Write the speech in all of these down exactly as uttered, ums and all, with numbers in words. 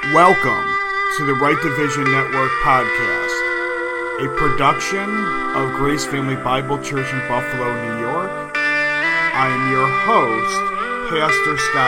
Welcome to the Right Division Network podcast, a production of Grace Family Bible Church in Buffalo, New York. I am your host, Pastor Scott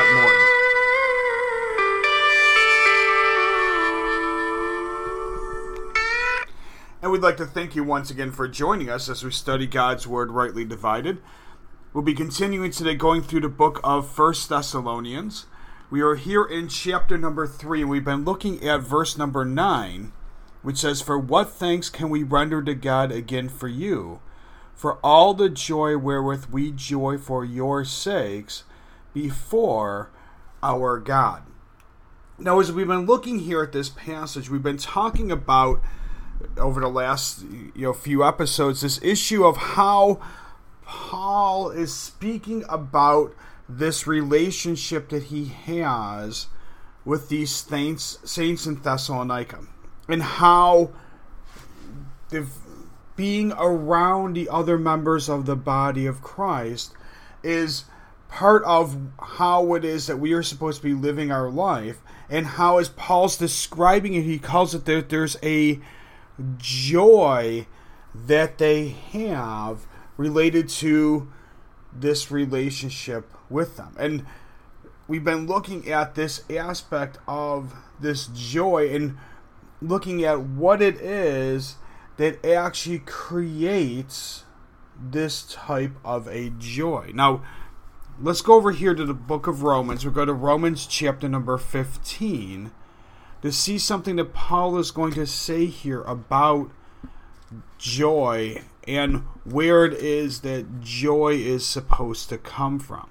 Morton. And we'd like to thank you once again for joining us as we study God's Word rightly divided. We'll be continuing today going through the book of First Thessalonians. We are here in chapter number three, and we've been looking at verse number nine, which says, "For what thanks can we render to God again for you, for all the joy wherewith we joy for your sakes before our God." Now, as we've been looking here at this passage, we've been talking about, over the last you know few episodes, this issue of how Paul is speaking about this relationship that he has with these saints, saints in Thessalonica, and how the, being around the other members of the body of Christ is part of how it is that we are supposed to be living our life, and how, as Paul's describing it, he calls it that there's a joy that they have related to this relationship with them. And we've been looking at this aspect of this joy and looking at what it is that actually creates this type of a joy. Now, let's go over here to the book of Romans. We'll go to Romans chapter number fifteen to see something that Paul is going to say here about joy and where it is that joy is supposed to come from.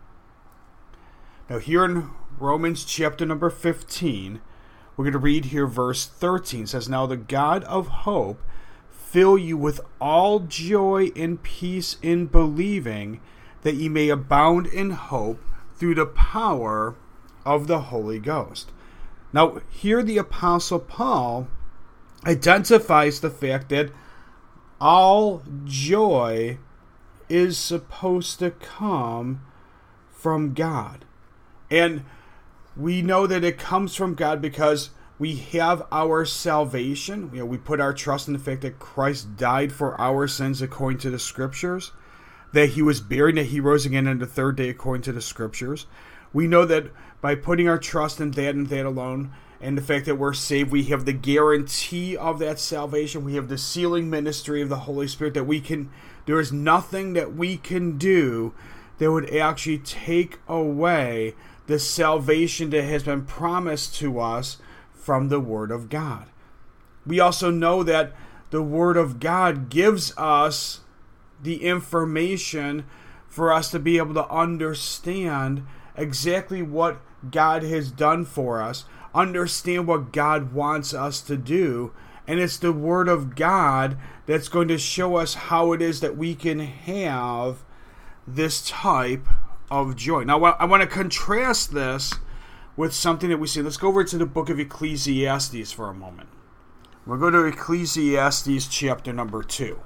Now, here in Romans chapter number fifteen, we're going to read here verse thirteen. It says, "Now the God of hope fill you with all joy and peace in believing, that ye may abound in hope through the power of the Holy Ghost." Now, here the Apostle Paul identifies the fact that all joy is supposed to come from God. And we know that it comes from God because we have our salvation. You know, we put our trust in the fact that Christ died for our sins according to the Scriptures, that he was buried, that he rose again on the third day according to the Scriptures. We know that by putting our trust in that and that alone, and the fact that we're saved, we have the guarantee of that salvation. We have the sealing ministry of the Holy Spirit, that we can, there is nothing that we can do that would actually take away the salvation that has been promised to us from the Word of God. We also know that the Word of God gives us the information for us to be able to understand exactly what God has done for us, understand what God wants us to do, and it's the Word of God that's going to show us how it is that we can have this type of joy. Now, I want to contrast this with something that we see. Let's go over to the book of Ecclesiastes for a moment. We'll go to Ecclesiastes chapter number two.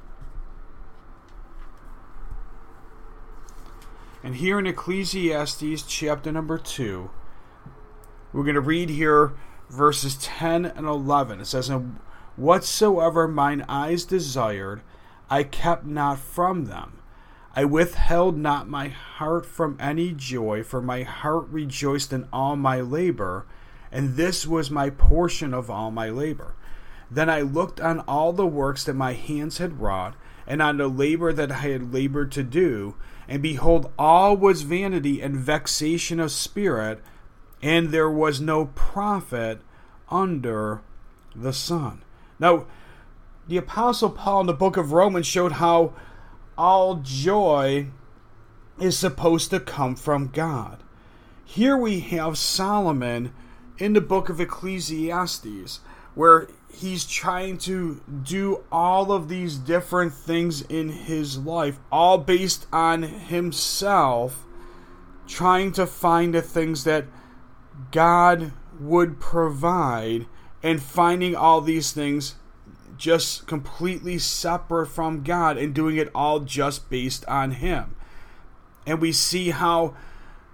And here in Ecclesiastes chapter number two, we're going to read here verses ten and eleven. It says, "And whatsoever mine eyes desired, I kept not from them. I withheld not my heart from any joy, for my heart rejoiced in all my labor, and this was my portion of all my labor. Then I looked on all the works that my hands had wrought, and on the labor that I had labored to do, and behold, all was vanity and vexation of spirit, and there was no profit under the sun." Now, the Apostle Paul in the book of Romans showed how all joy is supposed to come from God. Here we have Solomon in the book of Ecclesiastes, where he's trying to do all of these different things in his life, all based on himself, trying to find the things that God would provide, and finding all these things just completely separate from God, and doing it all just based on him. And we see how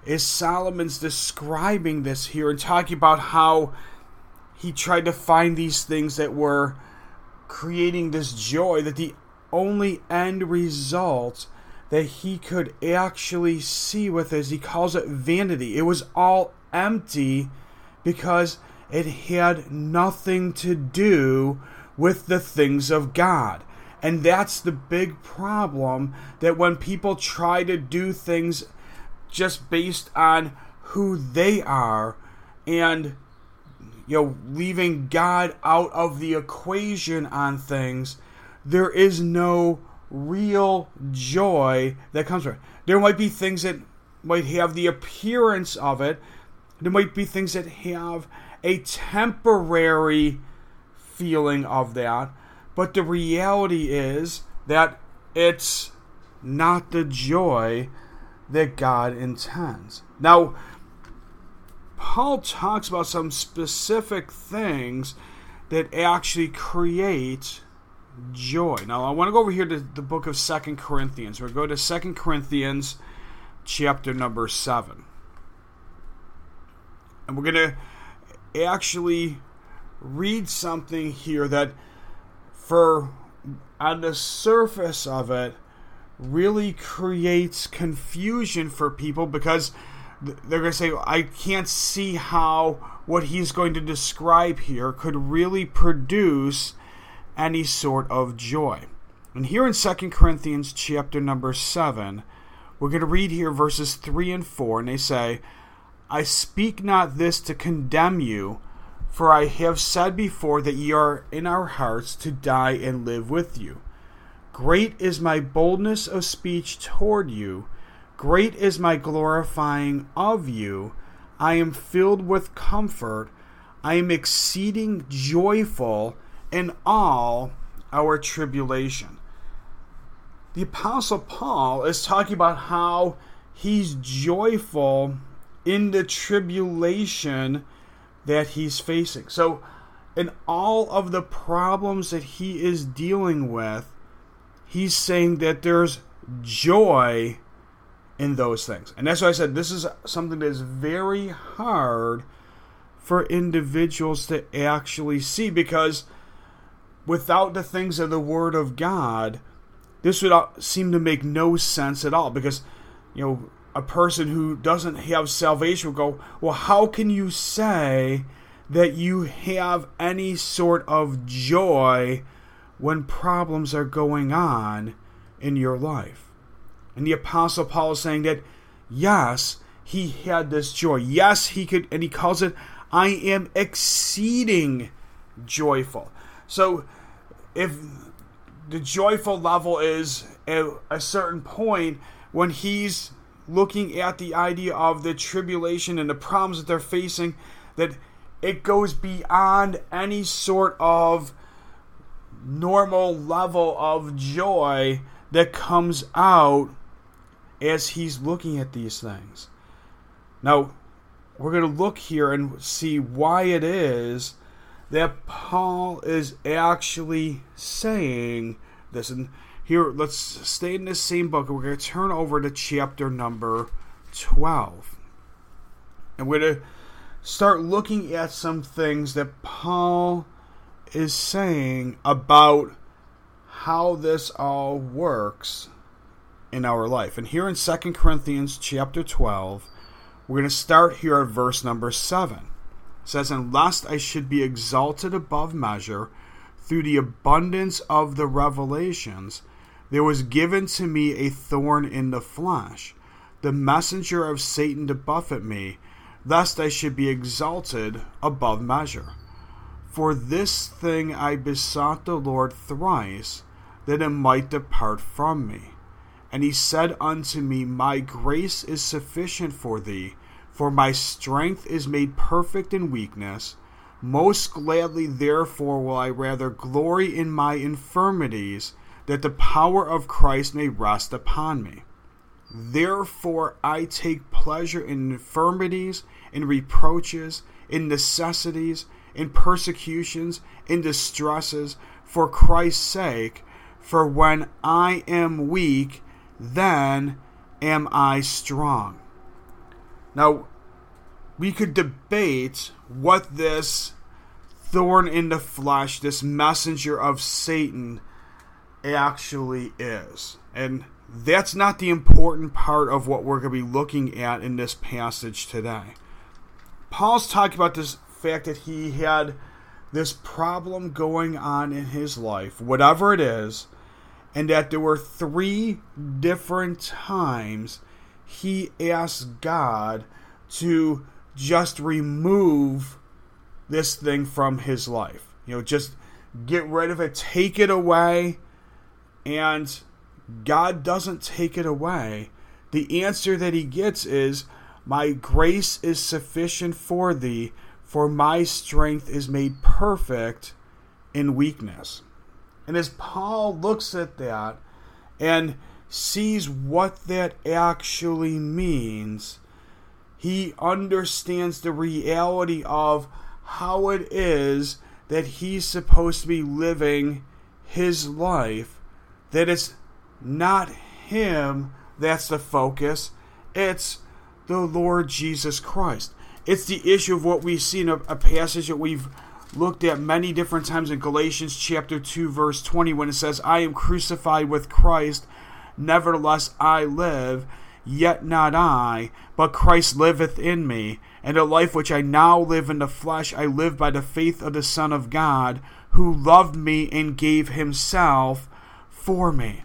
is Solomon's describing this here and talking about how he tried to find these things that were creating this joy, that the only end result that he could actually see with this, he calls it vanity. It was all empty because it had nothing to do with the things of God. And that's the big problem, that when people try to do things just based on who they are and, you know, leaving God out of the equation on things, there is no real joy that comes from it. There might be things that might have the appearance of it. There might be things that have a temporary feeling of that. But the reality is that it's not the joy that God intends. Now, Paul talks about some specific things that actually create joy. Now, I want to go over here to the book of Second Corinthians. We'll go to Second Corinthians chapter number seven. And we're going to actually read something here that, for on the surface of it, really creates confusion for people, because they're going to say, I can't see how what he's going to describe here could really produce any sort of joy. And here in Second Corinthians chapter number seven, we're going to read here verses three and four, and they say, I speak not this to condemn you, for I have said before that ye are in our hearts to die and live with you. Great is my boldness of speech toward you. Great is my glorifying of you. I am filled with comfort. I am exceeding joyful in all our tribulation. The Apostle Paul is talking about how he's joyful in the tribulation that he's facing. So, in all of the problems that he is dealing with, he's saying that there's joy in those things. And that's why I said this is something that is very hard for individuals to actually see, because without the things of the Word of God, this would seem to make no sense at all. Because, you know, a person who doesn't have salvation will go, well, how can you say that you have any sort of joy when problems are going on in your life? And the Apostle Paul is saying that, yes, he had this joy. Yes, he could, and he calls it, I am exceeding joyful. So, if the joyful level is at a certain point, when he's looking at the idea of the tribulation and the problems that they're facing, that it goes beyond any sort of normal level of joy that comes out as he's looking at these things. Now, we're going to look here and see why it is that Paul is actually saying this. And here, let's stay in this same book, and we're going to turn over to chapter number twelve. And we're going to start looking at some things that Paul is saying about how this all works in our life. And here in Second Corinthians chapter twelve, we're going to start here at verse number seven. It says, And lest I should be exalted above measure through the abundance of the revelations, there was given to me a thorn in the flesh, the messenger of Satan to buffet me, lest I should be exalted above measure. For this thing I besought the Lord thrice, that it might depart from me. And he said unto me, My grace is sufficient for thee, for my strength is made perfect in weakness. Most gladly therefore will I rather glory in my infirmities, that the power of Christ may rest upon me. Therefore I take pleasure in infirmities, in reproaches, in necessities, in persecutions, in distresses, for Christ's sake. For when I am weak, then am I strong. Now, we could debate what this thorn in the flesh, this messenger of Satan, actually is. And that's not the important part of what we're going to be looking at in this passage today. Paul's talking about this fact that he had this problem going on in his life, whatever it is, and that there were three different times he asked God to just remove this thing from his life. You know, just get rid of it, take it away, and God doesn't take it away. The answer that he gets is, my grace is sufficient for thee, for my strength is made perfect in weakness. And as Paul looks at that and sees what that actually means, he understands the reality of how it is that he's supposed to be living his life, that it's not him that's the focus, it's the Lord Jesus Christ. It's the issue of what we see in a, a passage that we've looked at many different times in Galatians chapter two, verse twenty, when it says, I am crucified with Christ, nevertheless I live, yet not I, but Christ liveth in me. And the life which I now live in the flesh, I live by the faith of the Son of God, who loved me and gave himself for me.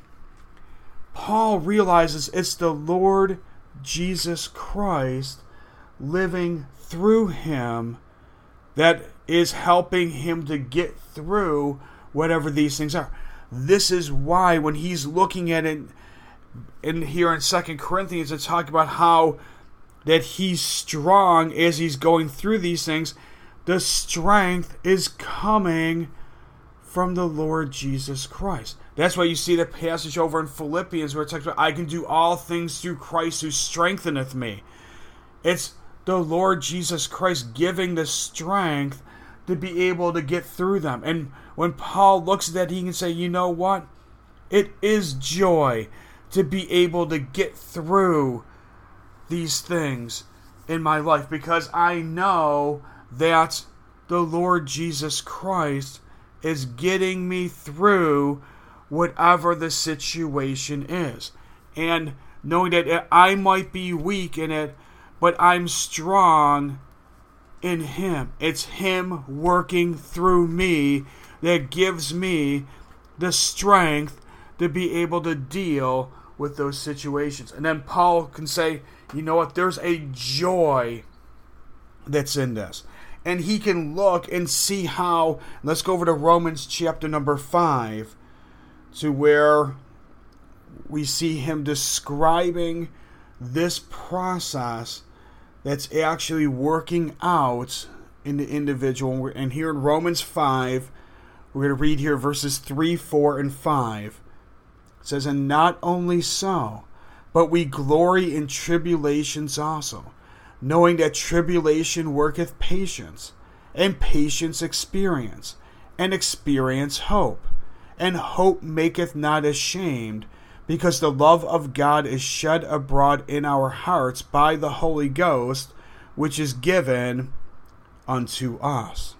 Paul realizes it's the Lord Jesus Christ living through him that is helping him to get through whatever these things are. This is why when he's looking at it in here in Second Corinthians, it's talking about how that he's strong as he's going through these things. The strength is coming from the Lord Jesus Christ. That's why you see the passage over in Philippians where it talks about, I can do all things through Christ who strengtheneth me. It's the Lord Jesus Christ giving the strength to be able to get through them. And when Paul looks at that, he can say, you know what? It is joy to be able to get through these things in my life, because I know that the Lord Jesus Christ is getting me through whatever the situation is. And knowing that I might be weak in it, but I'm strong in him. It's him working through me that gives me the strength to be able to deal with those situations. And then Paul can say, you know what, there's a joy that's in this. And he can look and see how, let's go over to Romans chapter number five, to where we see him describing this process that's actually working out in the individual. And here in Romans five, we're going to read here verses three, four, and five. It says, and not only so, but we glory in tribulations also, knowing that tribulation worketh patience, and patience experience, and experience hope. And hope maketh not ashamed, because the love of God is shed abroad in our hearts by the Holy Ghost, which is given unto us.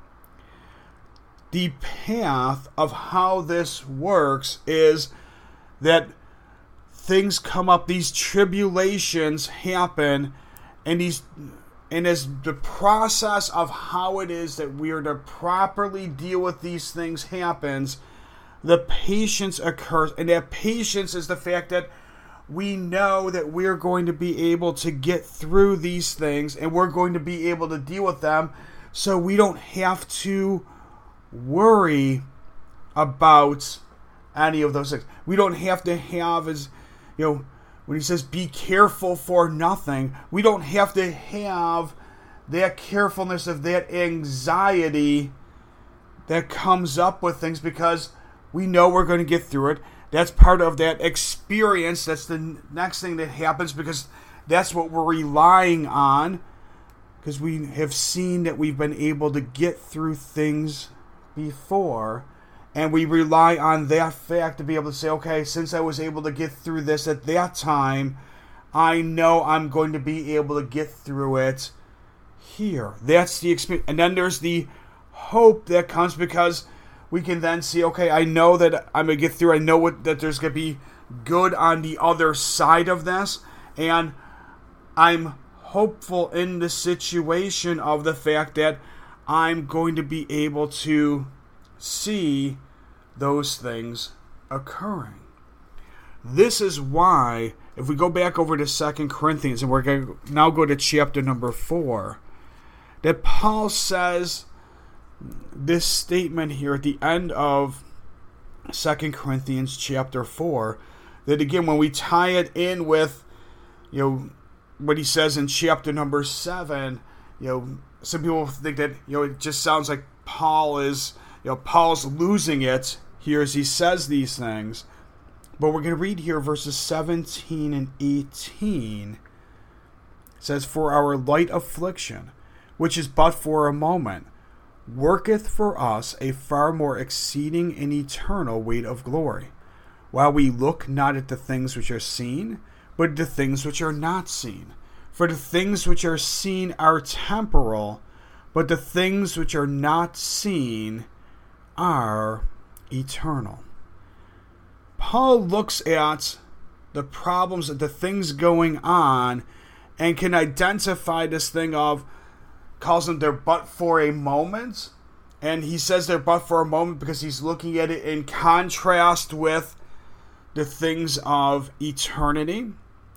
The path of how this works is that things come up, these tribulations happen, and these and as the process of how it is that we are to properly deal with these things happens, the patience occurs. And that patience is the fact that we know that we're going to be able to get through these things, and we're going to be able to deal with them, so we don't have to worry about any of those things. We don't have to have, as you know, when he says be careful for nothing, we don't have to have that carefulness of that anxiety that comes up with things, because we know we're going to get through it. That's part of that experience. That's the next thing that happens, because that's what we're relying on, because we have seen that we've been able to get through things before. And we rely on that fact to be able to say, okay, since I was able to get through this at that time, I know I'm going to be able to get through it here. That's the experience. And then there's the hope that comes because we can then see, okay, I know that I'm going to get through. I know what, that there's going to be good on the other side of this. And I'm hopeful in the situation of the fact that I'm going to be able to see those things occurring. This is why, if we go back over to Second Corinthians, and we're going to now go to chapter number four, that Paul says this statement here at the end of Second Corinthians chapter four, that again, when we tie it in with, you know, what he says in chapter number seven, you know, some people think that, you know, it just sounds like Paul is, you know, Paul's losing it here as he says these things. But we're going to read here verses seventeen and eighteen. It says, "For our light affliction, which is but for a moment, worketh for us a far more exceeding and eternal weight of glory, while we look not at the things which are seen, but at the things which are not seen. For the things which are seen are temporal, but the things which are not seen are eternal." Paul looks at the problems, at the things going on, and can identify this thing of, calls them they're but for a moment. And he says they're but for a moment because he's looking at it in contrast with the things of eternity.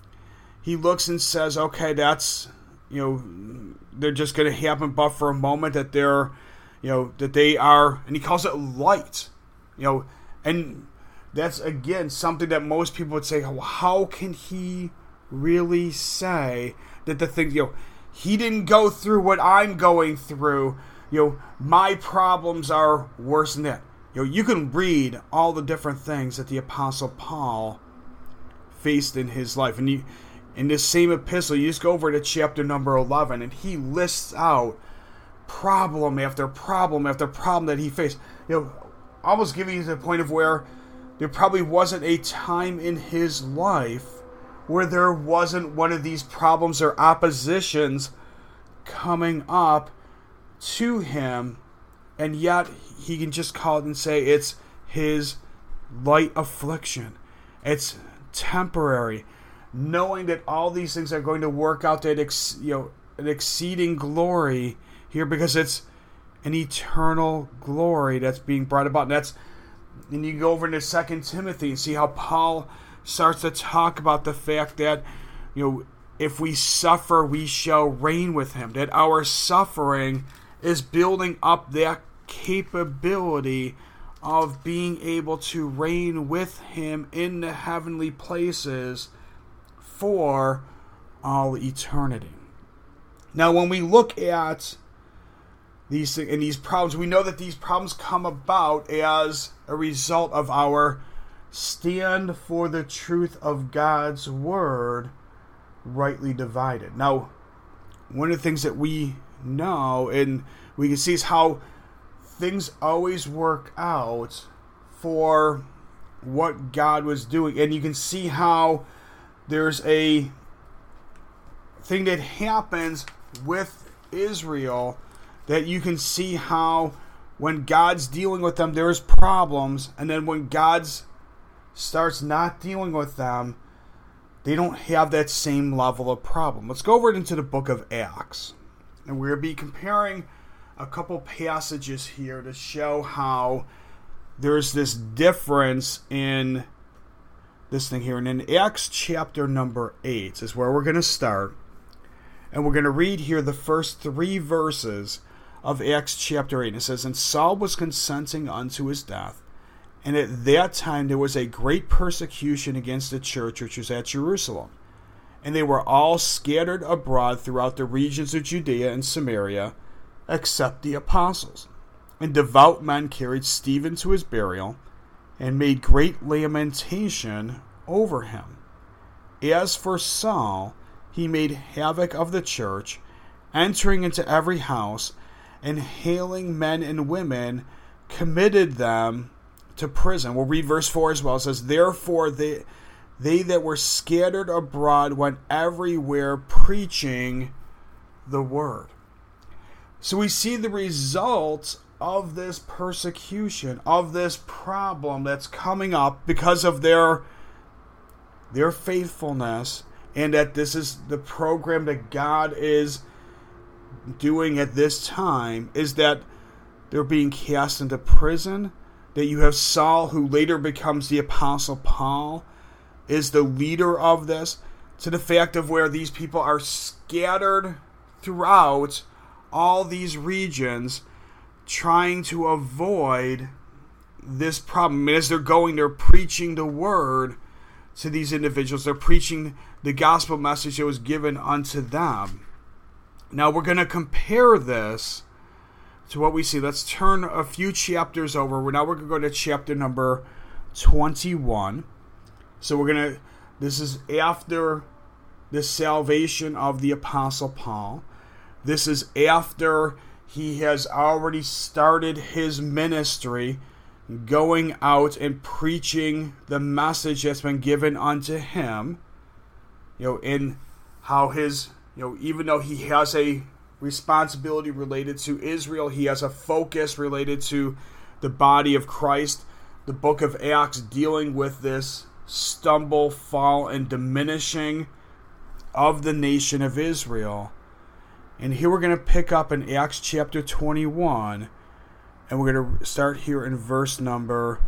He looks and says, okay, that's, you know, they're just going to happen but for a moment, that they're, you know, that they are, and he calls it light, you know, and that's, again, something that most people would say, well, how can he really say that the things, you know, he didn't go through what I'm going through, you know, my problems are worse than that. You know, you can read all the different things that the Apostle Paul faced in his life. And you, in this same epistle, you just go over to chapter number eleven, and he lists out problem after problem after problem that he faced. You know, almost giving you to the point of where there probably wasn't a time in his life where there wasn't one of these problems or oppositions coming up to him, and yet he can just call it and say it's his light affliction. It's temporary, knowing that all these things are going to work out that ex, you know, an exceeding glory here, because it's an eternal glory that's being brought about. And that's, and you go over into Second Timothy and see how Paul starts to talk about the fact that, you know, if we suffer, we shall reign with him. That our suffering is building up that capability of being able to reign with him in the heavenly places for all eternity. Now, when we look at these things and these problems, we know that these problems come about as a result of our stand for the truth of God's word rightly divided. Now, one of the things that we know and we can see is how things always work out for what God was doing. And you can see how there's a thing that happens with Israel, that you can see how when God's dealing with them, there's problems, and then when God's starts not dealing with them, they don't have that same level of problem. Let's go over into the book of Acts, and we're going to be comparing a couple passages here to show how there's this difference in this thing here. And in Acts chapter number eight is where we're going to start, and we're going to read here the first three verses of Acts chapter eight. It says, "And Saul was consenting unto his death, and at that time there was a great persecution against the church which was at Jerusalem. And they were all scattered abroad throughout the regions of Judea and Samaria, except the apostles. And devout men carried Stephen to his burial, and made great lamentation over him. As for Saul, he made havoc of the church, entering into every house, and hailing men and women, committed them to prison." We'll read verse four as well. It says, "Therefore they, they that were scattered abroad went everywhere preaching the word. So we see the result of this persecution, of this problem that's coming up because of their, their faithfulness, and that this is the program that God is doing at this time, is that they're being cast into prison, that you have Saul, who later becomes the Apostle Paul, is the leader of this, to the fact of where these people are scattered throughout all these regions trying to avoid this problem. And as they're going, they're preaching the word to these individuals. They're preaching the gospel message that was given unto them. Now we're going to compare this to what we see. Let's turn a few chapters over. Now we're going to go to chapter number twenty-one. So we're going to, this is after the salvation of the Apostle Paul. This is after he has already started his ministry, going out and preaching the message that's been given unto him. You know, in how his, you know, even though he has a responsibility related to Israel, he has a focus related to the body of Christ. The book of Acts dealing with this stumble, fall, and diminishing of the nation of Israel. And here we're going to pick up in Acts chapter twenty-one, and we're going to start here in verse number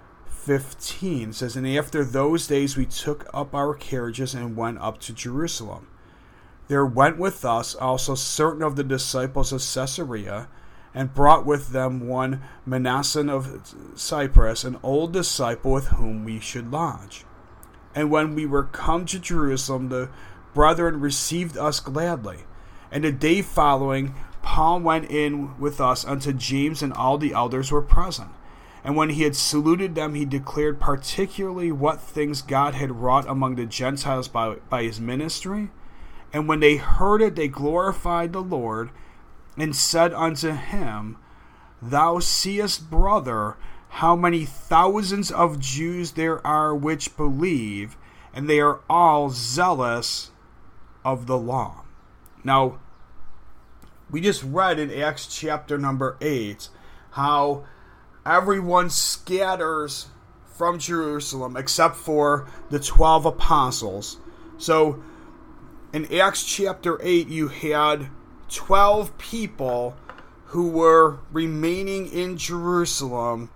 fifteen. It says, "And after those days we took up our carriages and went up to Jerusalem. There went with us also certain of the disciples of Caesarea, and brought with them one Manasseh of Cyprus, an old disciple with whom we should lodge. And when we were come to Jerusalem, the brethren received us gladly. And the day following, Paul went in with us unto James, and all the elders were present. And when he had saluted them, he declared particularly what things God had wrought among the Gentiles by, by his ministry. And when they heard it, they glorified the Lord, and said unto him, Thou seest, brother, how many thousands of Jews there are which believe, and they are all zealous of the law." Now, we just read in Acts chapter number eight how everyone scatters from Jerusalem except for the twelve apostles. So, in Acts chapter eight, you had twelve people who were remaining in Jerusalem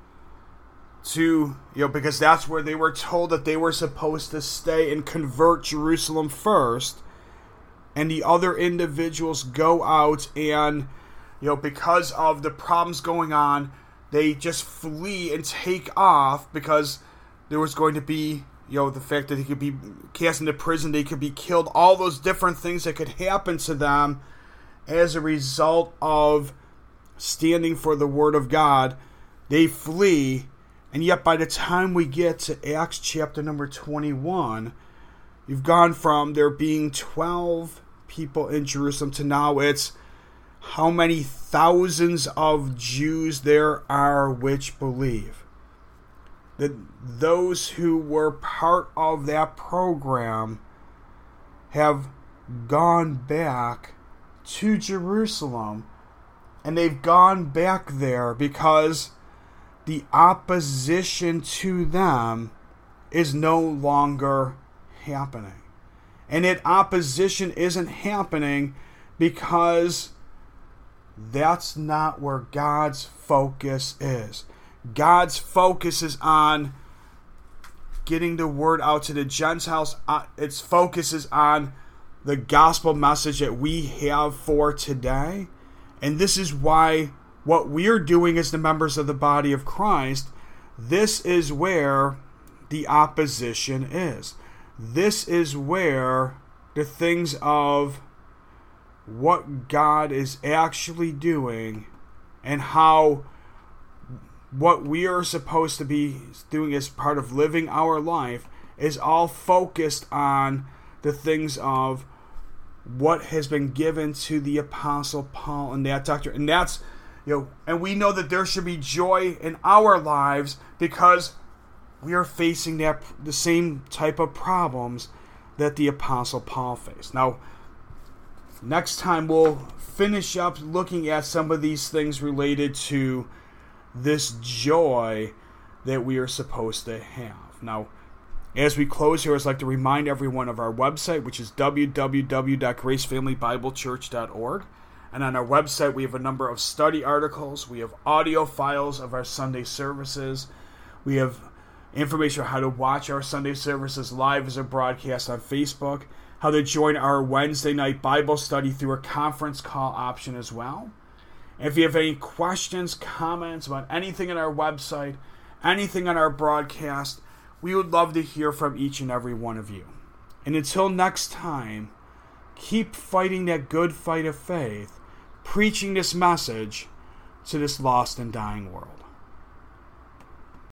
to, you know, because that's where they were told that they were supposed to stay and convert Jerusalem first. And the other individuals go out and, you know, because of the problems going on, they just flee and take off because there was going to be, you know, the fact that they could be cast into prison, they could be killed, all those different things that could happen to them as a result of standing for the word of God. They flee, and yet by the time we get to Acts chapter number twenty-one, you've gone from there being twelve people in Jerusalem to now it's how many thousands of Jews there are which believe. That those who were part of that program have gone back to Jerusalem, and they've gone back there because the opposition to them is no longer happening. And that opposition isn't happening because that's not where God's focus is. God's focus is on getting the word out to the Gentiles. Its focus is on the gospel message that we have for today. And this is why what we're doing as the members of the body of Christ, this is where the opposition is. This is where the things of what God is actually doing and how what we are supposed to be doing as part of living our life is all focused on the things of what has been given to the Apostle Paul and that doctrine. And that's, you know, and we know that there should be joy in our lives because we are facing that the same type of problems that the Apostle Paul faced. Now, next time we'll finish up looking at some of these things related to this joy that we are supposed to have. Now, as we close here, I'd like to remind everyone of our website, which is w w w dot grace family bible church dot org. And on our website, we have a number of study articles. We have audio files of our Sunday services. We have information on how to watch our Sunday services live as a broadcast on Facebook, how to join our Wednesday night Bible study through a conference call option as well. And if you have any questions, comments about anything on our website, anything on our broadcast, we would love to hear from each and every one of you. And until next time, keep fighting that good fight of faith, preaching this message to this lost and dying world.